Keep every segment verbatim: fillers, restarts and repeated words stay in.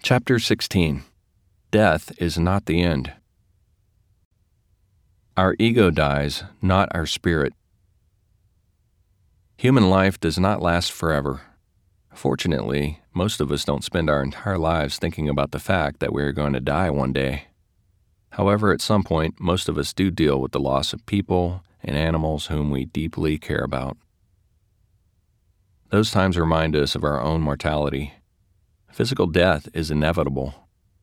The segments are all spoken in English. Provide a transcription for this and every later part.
Chapter sixteen. Death is not the end. Our ego dies, not our spirit. Human life does not last forever. Fortunately, most of us don't spend our entire lives thinking about the fact that we are going to die one day. However, at some point, most of us do deal with the loss of people and animals whom we deeply care about. Those times remind us of our own mortality. Physical death is inevitable.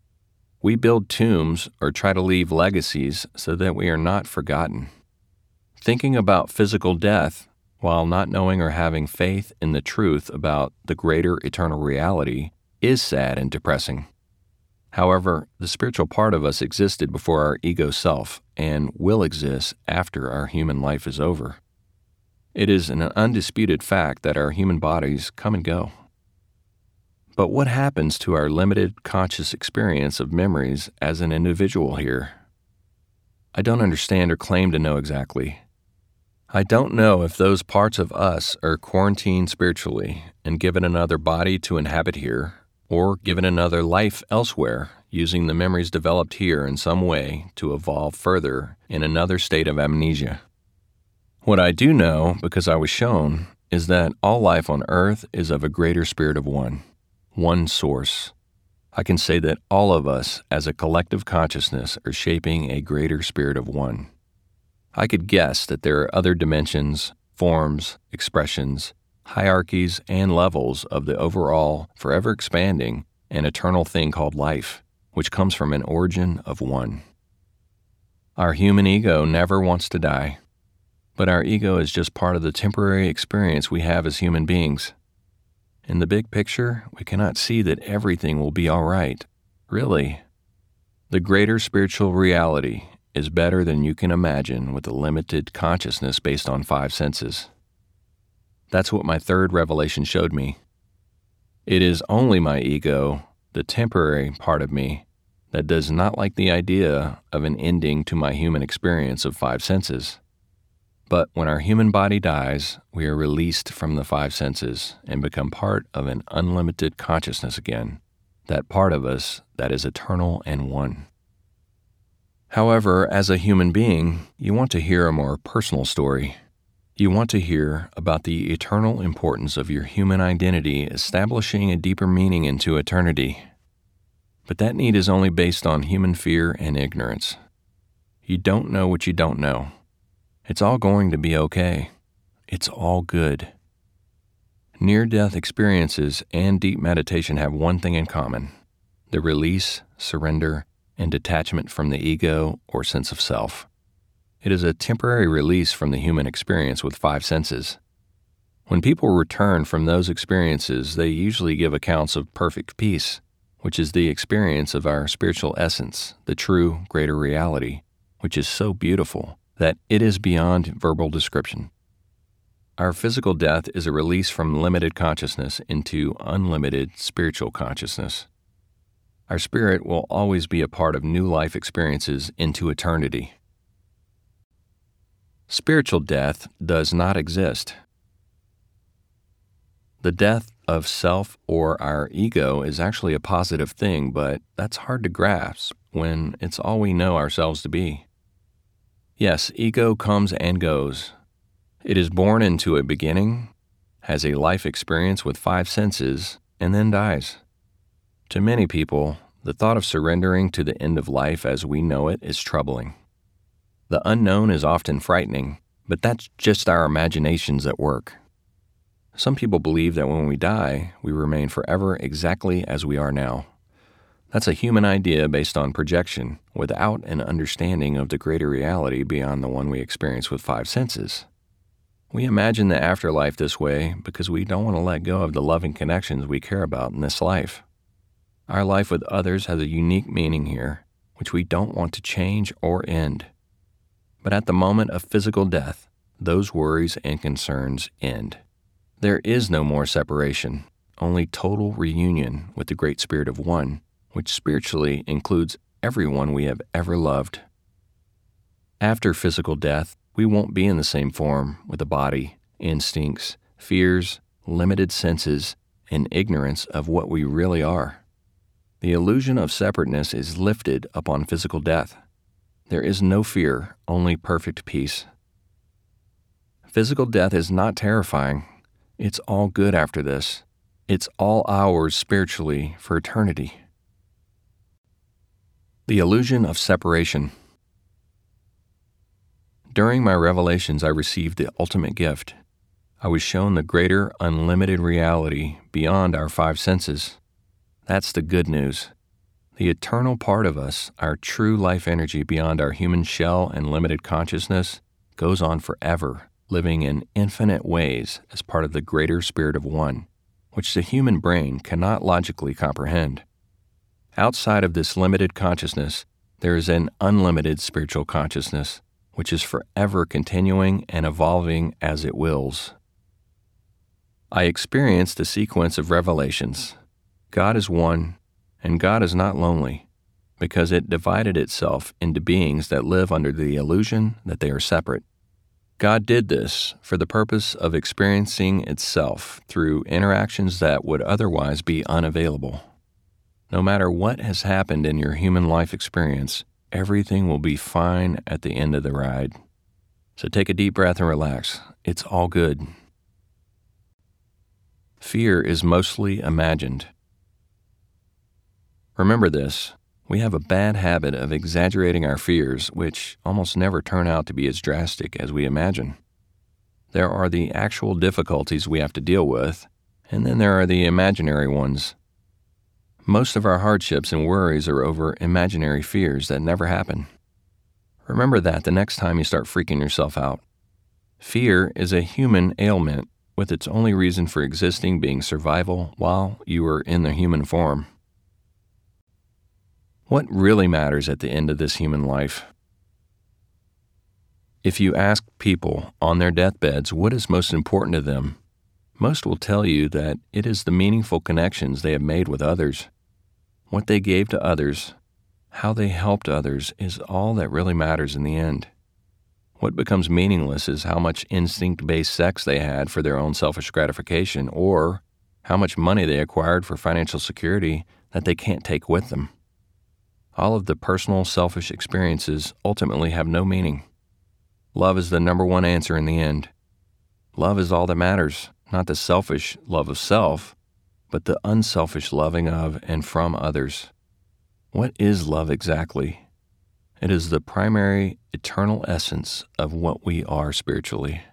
We build tombs or try to leave legacies so that we are not forgotten. Thinking about physical death while not knowing or having faith in the truth about the greater eternal reality is sad and depressing. However, the spiritual part of us existed before our ego self and will exist after our human life is over. It is an undisputed fact that our human bodies come and go. But what happens to our limited conscious experience of memories as an individual here? I don't understand or claim to know exactly. I don't know if those parts of us are quarantined spiritually and given another body to inhabit here, or given another life elsewhere, using the memories developed here in some way to evolve further in another state of amnesia. What I do know, because I was shown, is that all life on earth is of a greater spirit of one. One source. I can say that all of us as a collective consciousness are shaping a greater spirit of one. I could guess that there are other dimensions, forms, expressions, hierarchies, and levels of the overall, forever expanding, and eternal thing called life, which comes from an origin of one. Our human ego never wants to die, but our ego is just part of the temporary experience we have as human beings. In the big picture, we cannot see that everything will be all right. Really. The greater spiritual reality is better than you can imagine with a limited consciousness based on five senses. That's what my third revelation showed me. It is only my ego, the temporary part of me, that does not like the idea of an ending to my human experience of five senses. But when our human body dies, we are released from the five senses and become part of an unlimited consciousness again, that part of us that is eternal and one. However, as a human being, you want to hear a more personal story. You want to hear about the eternal importance of your human identity establishing a deeper meaning into eternity. But that need is only based on human fear and ignorance. You don't know what you don't know. It's all going to be okay. It's all good. Near-death experiences and deep meditation have one thing in common: the release, surrender, and detachment from the ego or sense of self. It is a temporary release from the human experience with five senses. When people return from those experiences, they usually give accounts of perfect peace, which is the experience of our spiritual essence, the true greater reality, which is so beautiful that it is beyond verbal description. Our physical death is a release from limited consciousness into unlimited spiritual consciousness. Our spirit will always be a part of new life experiences into eternity. Spiritual death does not exist. The death of self or our ego is actually a positive thing, but that's hard to grasp when it's all we know ourselves to be. Yes, ego comes and goes. It is born into a beginning, has a life experience with five senses, and then dies. To many people, the thought of surrendering to the end of life as we know it is troubling. The unknown is often frightening, but that's just our imaginations at work. Some people believe that when we die, we remain forever exactly as we are now. That's a human idea based on projection, without an understanding of the greater reality beyond the one we experience with five senses. We imagine the afterlife this way because we don't want to let go of the loving connections we care about in this life. Our life with others has a unique meaning here, which we don't want to change or end. But at the moment of physical death, those worries and concerns end. There is no more separation, only total reunion with the great spirit of one, which spiritually includes everyone we have ever loved. After physical death, we won't be in the same form with a body, instincts, fears, limited senses, and ignorance of what we really are. The illusion of separateness is lifted upon physical death. There is no fear, only perfect peace. Physical death is not terrifying. It's all good after this. It's all ours spiritually for eternity. The illusion of separation. During my revelations, I received the ultimate gift. I was shown the greater, unlimited reality beyond our five senses. That's the good news. The eternal part of us, our true life energy beyond our human shell and limited consciousness, goes on forever, living in infinite ways as part of the greater spirit of one, which the human brain cannot logically comprehend. Outside of this limited consciousness, there is an unlimited spiritual consciousness, which is forever continuing and evolving as it wills. I experienced a sequence of revelations. God is one, and God is not lonely, because it divided itself into beings that live under the illusion that they are separate. God did this for the purpose of experiencing itself through interactions that would otherwise be unavailable. No matter what has happened in your human life experience, everything will be fine at the end of the ride. So take a deep breath and relax. It's all good. Fear is mostly imagined. Remember this, we have a bad habit of exaggerating our fears, which almost never turn out to be as drastic as we imagine. There are the actual difficulties we have to deal with, and then there are the imaginary ones. Most of our hardships and worries are over imaginary fears that never happen. Remember that the next time you start freaking yourself out. Fear is a human ailment, with its only reason for existing being survival while you are in the human form. What really matters at the end of this human life? If you ask people on their deathbeds what is most important to them, most will tell you that it is the meaningful connections they have made with others. What they gave to others, how they helped others is all that really matters in the end. What becomes meaningless is how much instinct-based sex they had for their own selfish gratification, or how much money they acquired for financial security that they can't take with them. All of the personal, selfish experiences ultimately have no meaning. Love is the number one answer in the end. Love is all that matters, not the selfish love of self, but the unselfish loving of and from others. What is love exactly? It is the primary, eternal essence of what we are spiritually.